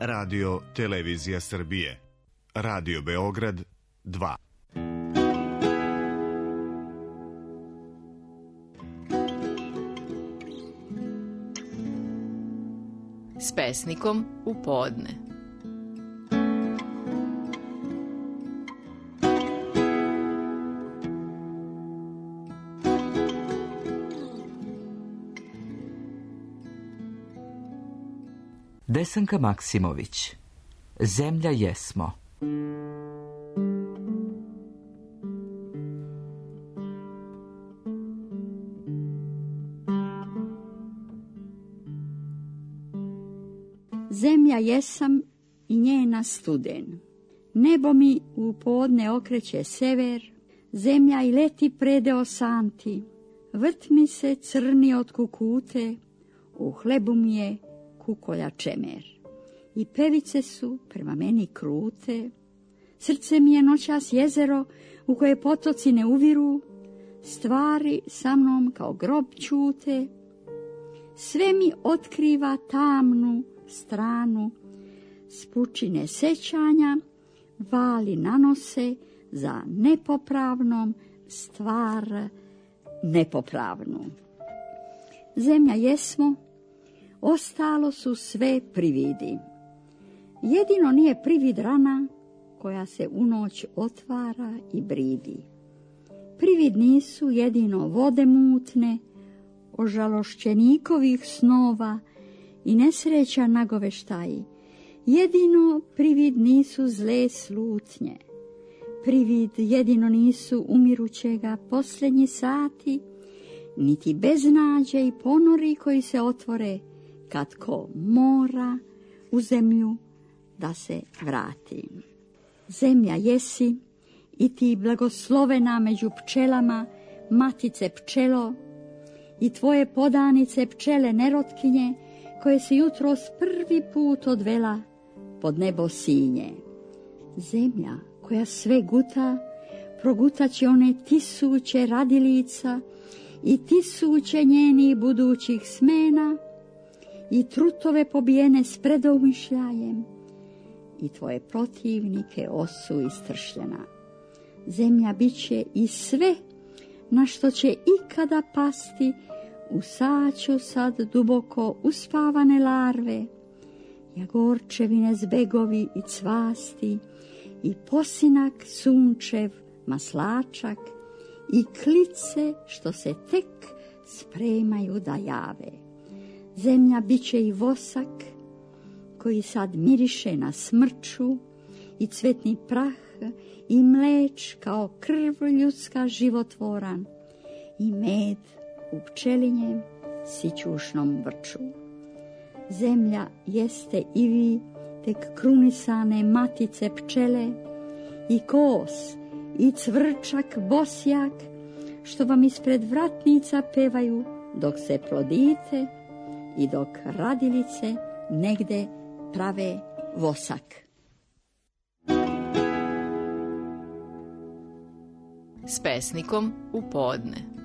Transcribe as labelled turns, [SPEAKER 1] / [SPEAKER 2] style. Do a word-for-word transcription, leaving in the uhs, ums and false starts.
[SPEAKER 1] Radio Televizija Srbije. Radio Beograd dva.
[SPEAKER 2] S pesnikom u podne.
[SPEAKER 3] Desanka Maksimović. Zemlja jesmo.
[SPEAKER 4] Zemlja jesam i njena studen. Nebo mi u podne okreće sever, zemlja i leti predeo santi. Vrt mi se crni od kukute, u hlebu mi je kukolja čemer. I pevice su prema meni krute, srce mi je noćas jezero u koje potoci ne uviru, stvari sa mnom kao grob ćute, sve mi otkriva tamnu stranu, s pučine sećanja vali nanose za nepopravnom stvar nepopravnu. Zemlja jesmo, ostalo su sve prividi. Jedino nije privid rana koja se u noć otvara i bridi. Privid nisu jedino vode mutne, ožalošćenikovih snova i nesreća nagoveštaji. Jedino privid nisu zle slutnje. Privid jedino nisu umirućega posljednji sati, niti beznađe i ponori koji se otvore kad ko mora u zemlju da se vrati. Zemlja jesi i ti blagoslovena među pčelama, matice pčelo, i tvoje podanice pčele nerotkinje, koje si jutros prvi put odvela pod nebo sinje. Zemlja koja sve guta, progutaće one tisuće radilica i tisuće njenih budućih smena, i trutove pobijene s predomišljajem, i tvoje protivnike osu istršljena. Zemlja biće i sve na što će ikada pasti u saću sad duboko uspavane larve, jagorčevine zbegovi i cvasti, i posinak sunčev maslačak, i klice što se tek spremaju da jave. Zemlja biće i vosak koji sad miriše na smrču, i cvetni prah i mleč kao krv ljudska životvoran, i med u pčelinjem sićušnom vrču. Zemlja jeste i vi tek krunisane matice pčele, i kos i cvrčak bosjak što vam ispred vratnica pevaju dok se plodite i dok radilice negde prave vosak.
[SPEAKER 2] S pesnikom u podne.